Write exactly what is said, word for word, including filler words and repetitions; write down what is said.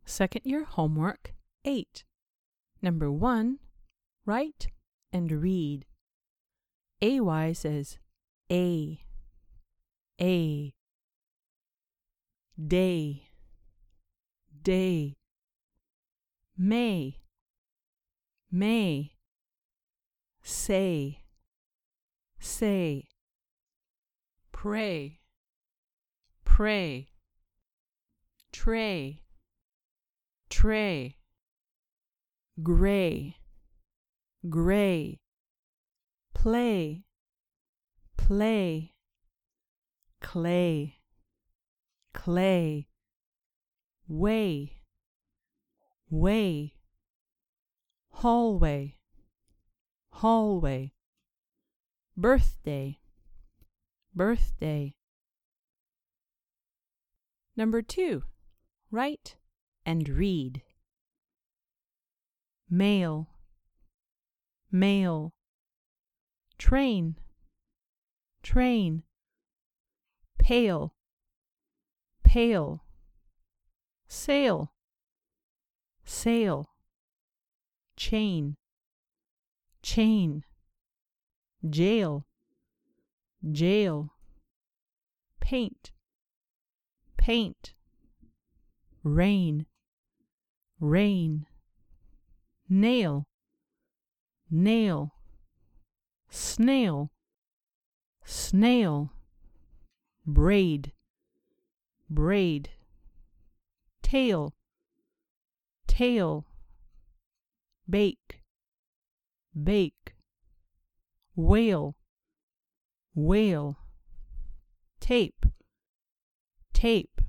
Second year homework eight. Number one, write and read. A Y says A, A. Day, day. May, may. Say, say. Pray, pray. Tray, tray. Gray, gray. Play, play. Clay, clay. Way, way. Hallway, hallway. Birthday, birthday. Number two, write and read. Mail, mail. Train, train. Pail, pail. Sail, sail. Chain, chain. Jail, jail. Paint, paint. Rain, rain. Nail, nail. Snail, snail. Braid, braid. Tail, tail. Bake, bake. Whale, whale. Tape, tape.